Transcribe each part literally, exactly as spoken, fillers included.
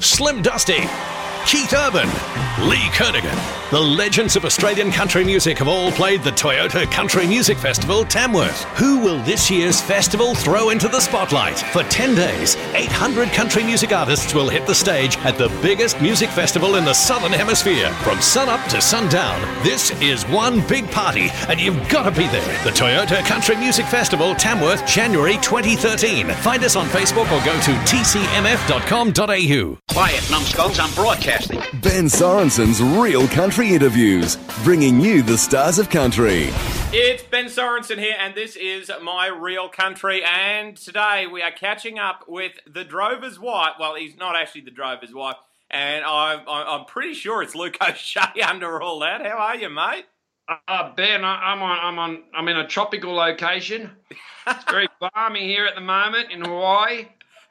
Slim Dusty, Keith Urban, Lee Kernaghan. The legends of Australian country music have all played the Toyota Country Music Festival, Tamworth. Who will this year's festival throw into the spotlight? For ten days, eight hundred country music artists will hit the stage at the biggest music festival in the Southern Hemisphere. From sunup to sundown, this is one big party, and you've got to be there. The Toyota Country Music Festival, Tamworth, January twenty thirteen. Find us on Facebook or go to t c m f dot com dot a u. Quiet, numbskulls, I'm broadcasting. Ben Sorensen's Real Country Interviews, bringing you the stars of country. It's Ben Sorensen here, and this is My Real Country, and today we are catching up with the drover's wife. Well, he's not actually the drover's wife, and I'm, I'm pretty sure it's Luke O'Shea under all that. How are you, mate? Uh, Ben, I, I'm on, I'm on, I'm in a tropical location. It's very balmy here at the moment in Hawaii.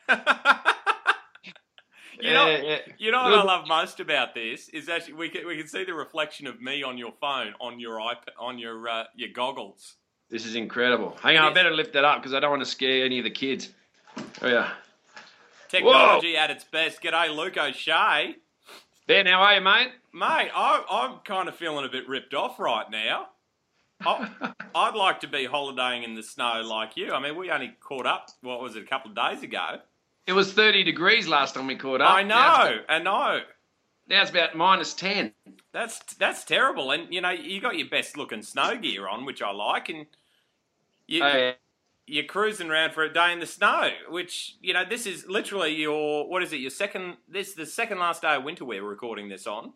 You know, yeah, yeah. you know what I love most about this is actually we can we can see the reflection of me on your phone, on your iPad, on your uh, your goggles. This is incredible. Hang on, I better lift that up because I don't want to scare any of the kids. Oh yeah. Technology Whoa. At its best. G'day, Luke O'Shea. Ben, how are you, mate? Mate, I, I'm kind of feeling a bit ripped off right now. I, I'd like to be holidaying in the snow like you. I mean, we only caught up, what was it, a couple of days ago. It was thirty degrees last time we caught up. I know, about, I know. Now it's about minus ten. That's that's terrible. And, you know, you got your best looking snow gear on, which I like, and you, oh, yeah. you're cruising around for a day in the snow, which, you know, this is literally your, what is it, your second, this is the second last day of winter we're recording this on.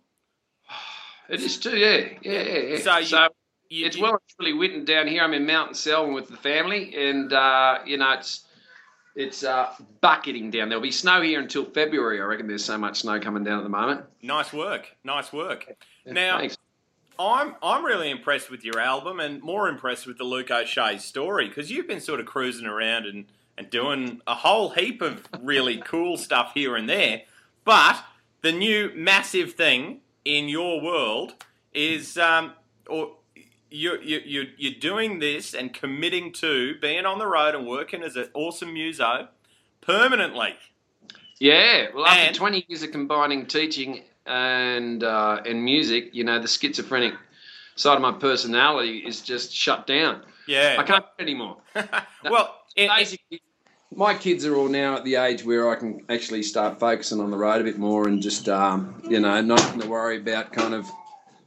It is too, yeah, yeah, yeah. yeah. So, you, so you, it's you, well and truly winter down here. I'm in Mountain Selwyn with the family, and, uh, you know, it's, It's uh, bucketing down. There'll be snow here until February. I reckon there's so much snow coming down at the moment. Nice work. Nice work. Yeah, now, thanks. I'm I'm really impressed with your album and more impressed with the Luke O'Shea story because you've been sort of cruising around and, and doing a whole heap of really cool stuff here and there. But the new massive thing in your world is... Um, or. You're, you're, you're doing this and committing to being on the road and working as an awesome muso permanently. Yeah, well, after and, twenty years of combining teaching and uh, and music, you know, the schizophrenic side of my personality is just shut down. Yeah. I can't do it anymore. well, it, basically, my kids are all now at the age where I can actually start focusing on the road a bit more and just, um, you know, not having to worry about kind of,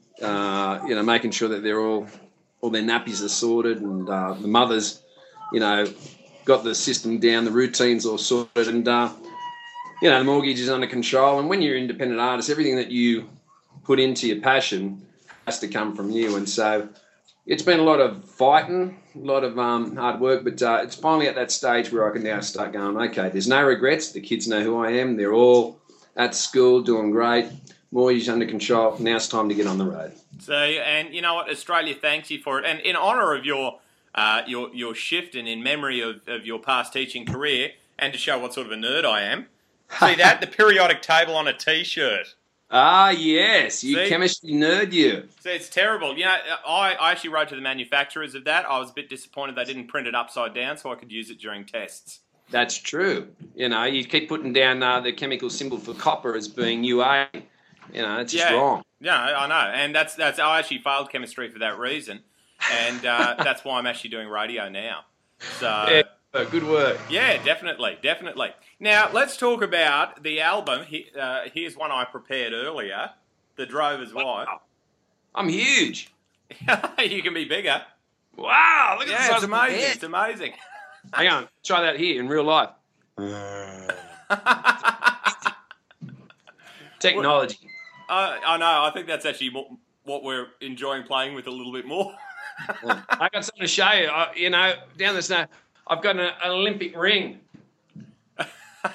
Uh, you know, making sure that they're all, all their nappies are sorted and uh, the mothers, you know, got the system down, the routines all sorted and, uh, you know, the mortgage is under control. And when you're an independent artist, everything that you put into your passion has to come from you. And so it's been a lot of fighting, a lot of um, hard work, but uh, it's finally at that stage where I can now start going, okay, there's no regrets. The kids know who I am. They're all at school doing great. Mortgage under control. Now it's time to get on the road. So, and you know what? Australia thanks you for it. And in honour of your uh, your your shift and in memory of, of your past teaching career, and to show what sort of a nerd I am, see that? The periodic table on a T-shirt. Ah, yes. You see? Chemistry nerd, you. So it's terrible. You know, I, I actually wrote to the manufacturers of that. I was a bit disappointed they didn't print it upside down so I could use it during tests. That's true. You know, you keep putting down uh, the chemical symbol for copper as being U A. You know, it's just yeah. wrong. Yeah, I know. And that's that's I actually failed chemistry for that reason. And uh, that's why I'm actually doing radio now. So yeah, good work. Yeah, definitely, definitely. Now, let's talk about the album. He, uh, here's one I prepared earlier, The Drover's Wow. Wife. I'm huge. You can be bigger. Wow, look at Yeah, the it's size of my amazing. head. It's amazing. Hang on, try that here in real life. Technology. Uh, I know. I think that's actually what, what we're enjoying playing with a little bit more. I got something to show you. I, you know, down the snow, I've got an, an Olympic ring. There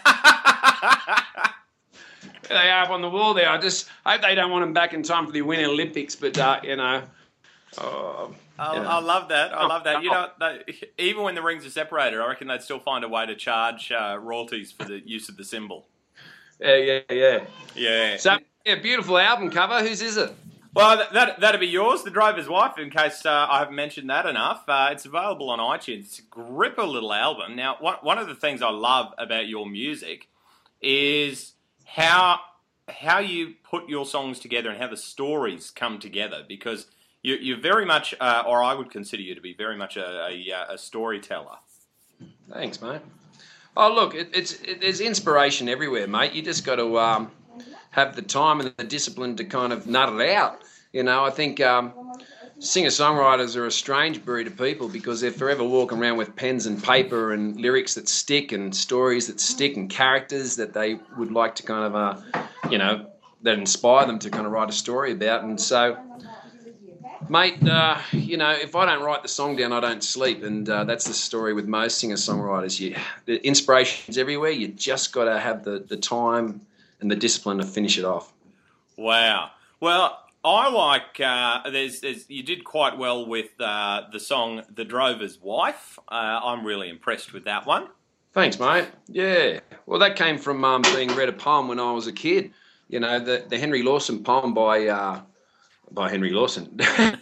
they are up on the wall there. I just hope they don't want them back in time for the Winter Olympics, but, uh, you know. Oh, I, yeah. I love that. I love that. You Oh. know, they, even when the rings are separated, I reckon they'd still find a way to charge uh, royalties for the use of the symbol. Yeah, yeah, yeah. Yeah. So, yeah, beautiful album cover. Whose is it? Well, that, that, that'd be yours, The Drover's Wife, in case uh, I haven't mentioned that enough. Uh, it's available on iTunes. It's a gripper little album. Now, one, one of the things I love about your music is how how you put your songs together and how the stories come together, because you, you're very much, uh, or I would consider you to be very much a, a, a storyteller. Thanks, mate. Oh, look, it, it's it, there's inspiration everywhere, mate. You just got to um, have the time and the discipline to kind of nut it out. You know, I think um, singer-songwriters are a strange breed of people because they're forever walking around with pens and paper and lyrics that stick and stories that stick and characters that they would like to kind of, uh, you know, that inspire them to kind of write a story about. And so, mate, uh, you know, if I don't write the song down, I don't sleep. And uh, that's the story with most singer-songwriters. You, the inspiration's everywhere. You just got to have the, the time and the discipline to finish it off. Wow. Well, I like, uh, there's, there's, you did quite well with uh, the song The Drover's Wife. Uh, I'm really impressed with that one. Thanks, mate. Yeah. Well, that came from um, being read a poem when I was a kid. You know, the, the Henry Lawson poem by uh, by Henry Lawson.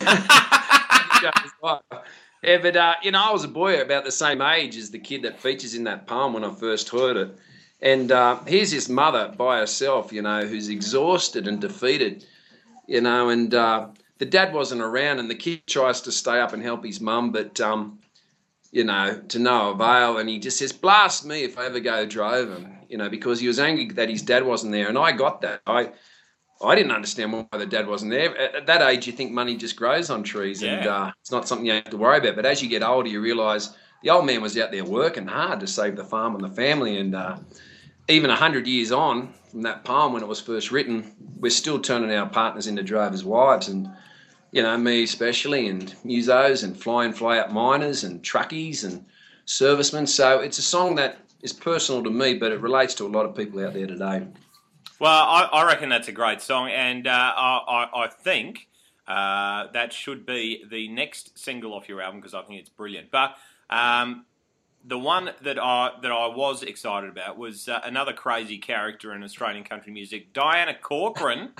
Yeah, but, uh, you know, I was a boy about the same age as the kid that features in that poem when I first heard it. And uh, here's this mother by herself, you know, who's exhausted and defeated. You know, and uh, the dad wasn't around, and the kid tries to stay up and help his mum, but, um, you know, to no avail. And he just says, blast me if I ever go droving, you know, because he was angry that his dad wasn't there. And I got that. I I didn't understand why the dad wasn't there. At, at that age, you think money just grows on trees, Yeah. and uh, it's not something you have to worry about. But as you get older, you realise the old man was out there working hard to save the farm and the family. And uh, even one hundred years on from that poem when it was first written, we're still turning our partners into drovers' wives, and, you know, me especially, and musos and fly and fly out miners and truckies and servicemen. So it's a song that is personal to me, but it relates to a lot of people out there today. Well, I, I reckon that's a great song, and uh, I, I, I think uh, that should be the next single off your album because I think it's brilliant. But um, the one that I that I was excited about was uh, another crazy character in Australian country music, Diana Corcoran.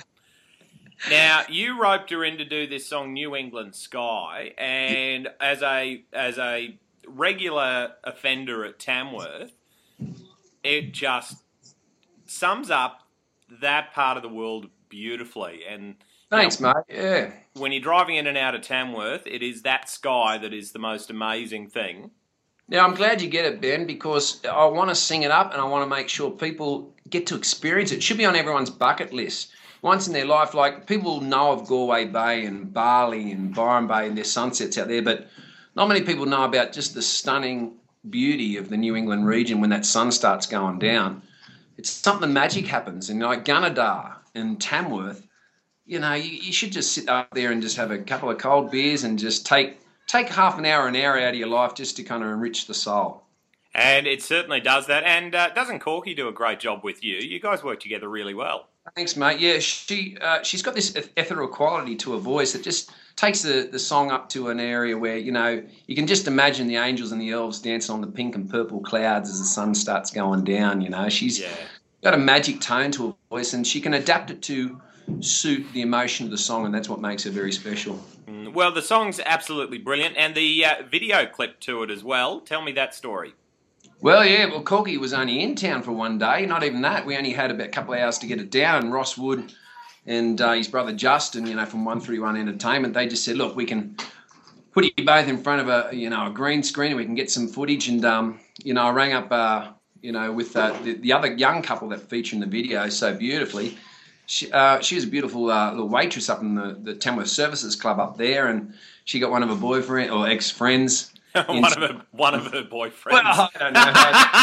Now, you roped her in to do this song, New England Sky, and as a as a regular offender at Tamworth, it just sums up that part of the world beautifully. And Thanks, you know, mate. Yeah. when you're driving in and out of Tamworth, it is that sky that is the most amazing thing. Now, I'm glad you get it, Ben, because I want to sing it up and I want to make sure people get to experience it. It should be on everyone's bucket list once in their life. Like, people know of Galway Bay and Bali and Byron Bay and their sunsets out there, but not many people know about just the stunning beauty of the New England region when that sun starts going down. It's something magic happens. And like Gunnedah and Tamworth, you know, you, you should just sit up there and just have a couple of cold beers and just take take half an hour, an hour out of your life just to kind of enrich the soul. And it certainly does that. And uh, doesn't Corky do a great job with you? You guys work together really well. Thanks, mate. Yeah, she uh, she's got this ethereal quality to her voice that just takes the, the song up to an area where, you know, you can just imagine the angels and the elves dancing on the pink and purple clouds as the sun starts going down, you know. She's Yeah. got a magic tone to her voice, and she can adapt it to suit the emotion of the song, and that's what makes her very special. Mm, Well, the song's absolutely brilliant, and the uh, video clip to it as well. Tell me that story. Well, yeah, well, Corky was only in town for one day, not even that. We only had about a couple of hours to get it down, and Ross Wood and uh, his brother Justin, you know, from one thirty-one Entertainment, they just said, look, we can put you both in front of a, you know, a green screen and we can get some footage. And, um, you know, I rang up, uh, you know, with uh, the, the other young couple that feature in the video so beautifully. She, uh, she was a beautiful uh, little waitress up in the, the Tamworth Services Club up there, and she got one of her boyfriend or ex-friends. one of her one of her boyfriends. Well, I don't know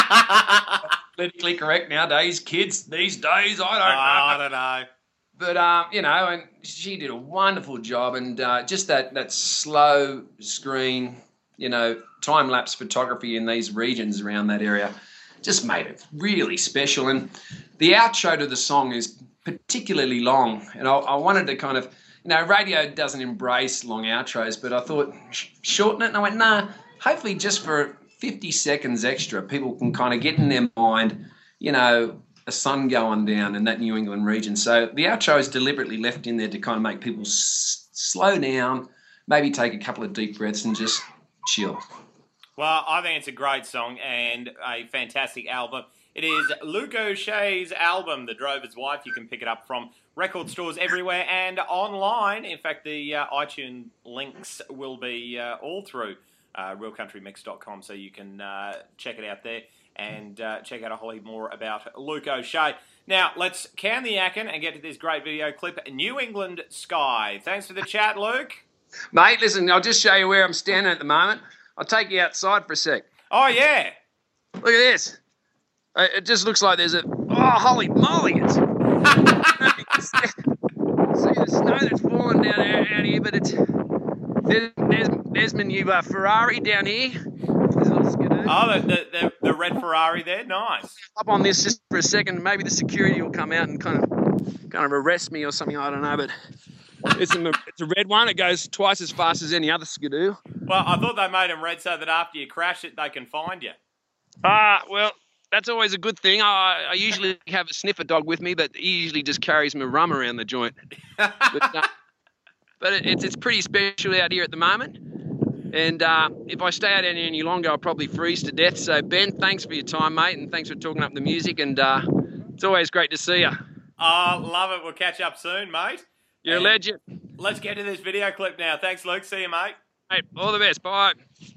how politically correct nowadays, kids these days, I don't know. I don't know. But, um, you know, and she did a wonderful job, and uh, just that, that slow screen, you know, time-lapse photography in these regions around that area just made it really special. And the outro to the song is particularly long, and I, I wanted to kind of, you know, radio doesn't embrace long outros, but I thought, sh- shorten it, and I went, nah, hopefully just for fifty seconds extra, people can kind of get in their mind, you know, a sun going down in that New England region. So the outro is deliberately left in there to kind of make people s- slow down, maybe take a couple of deep breaths and just chill. Well, I think it's a great song and a fantastic album. It is Luke O'Shea's album, The Drover's Wife. You can pick it up from record stores everywhere and online. In fact, the uh, iTunes links will be uh, all through uh, real country mix dot com, so you can uh, check it out there and uh, check out a whole heap more about Luke O'Shea. Now, let's can the yakkin and get to this great video clip, New England Sky. Thanks for the chat, Luke. Mate, listen, I'll just show you where I'm standing at the moment. I'll take you outside for a sec. Oh, yeah. Look at this. It just looks like there's a... Oh, holy moly! It's... See the snow that's falling down out here, but it's... There's, there's, there's my new uh, Ferrari down here. There's a little skidoo. Oh, the, the, the, the red Ferrari there? Nice. Up on this just for a second. Maybe the security will come out and kind of kind of arrest me or something. I don't know, but... It's a, it's a red one. It goes twice as fast as any other skidoo. Well, I thought they made them red so that after you crash it, they can find you. Ah, uh, well... That's always a good thing. I, I usually have a sniffer dog with me, but he usually just carries my rum around the joint. but uh, but it, it's it's pretty special out here at the moment. And uh, if I stay out here any longer, I'll probably freeze to death. So, Ben, thanks for your time, mate, and thanks for talking up the music. And uh, it's always great to see you. Oh, love it. We'll catch up soon, mate. You're and a legend. Let's get to this video clip now. Thanks, Luke. See you, mate. Hey, all the best. Bye.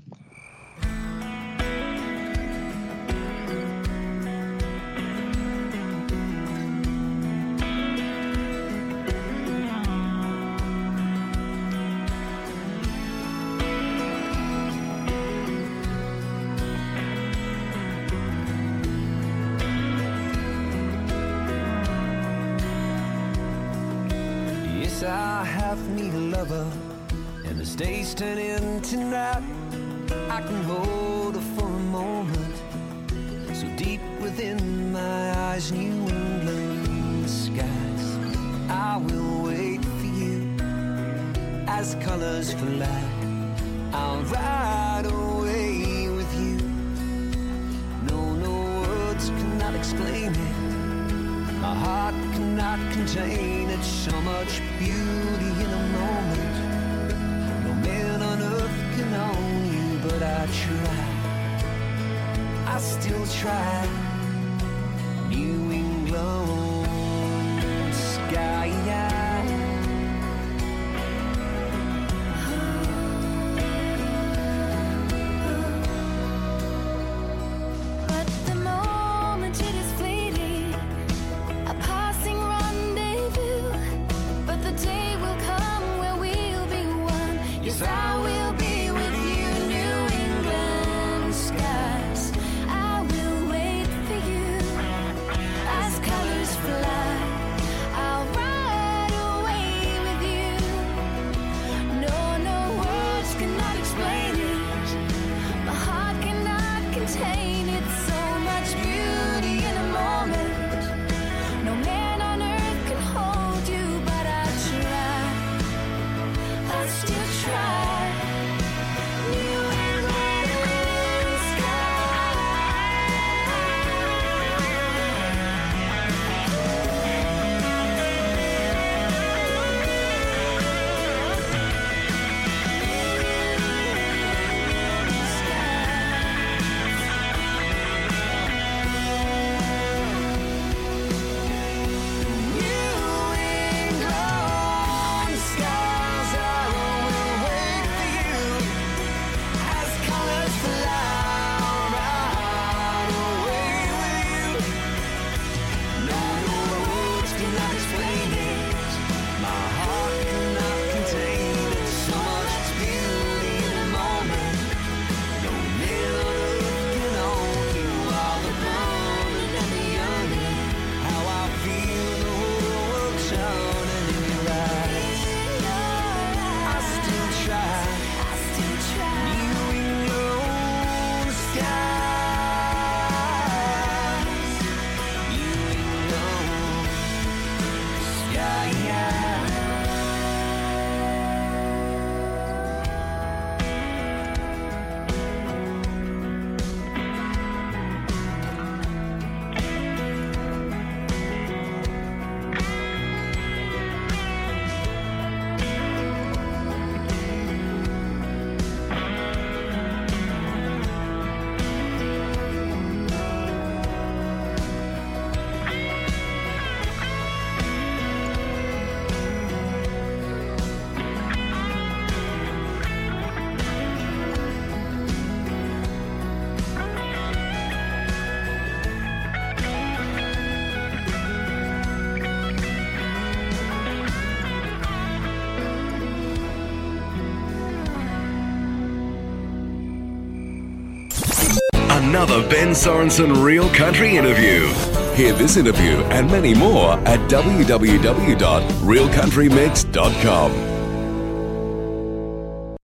I have me a lover, and the day's turning to night. I can hold her for a moment, so deep within my eyes, New England skies. I will wait for you as colors fly. I'll ride away with you. No, no words cannot explain it. My heart cannot contain it. So much beauty in a moment. No man on earth can own you, but I try. I still try. New England sky. another Ben Sorensen Real Country interview. Hear this interview and many more at w w w dot real country mix dot com.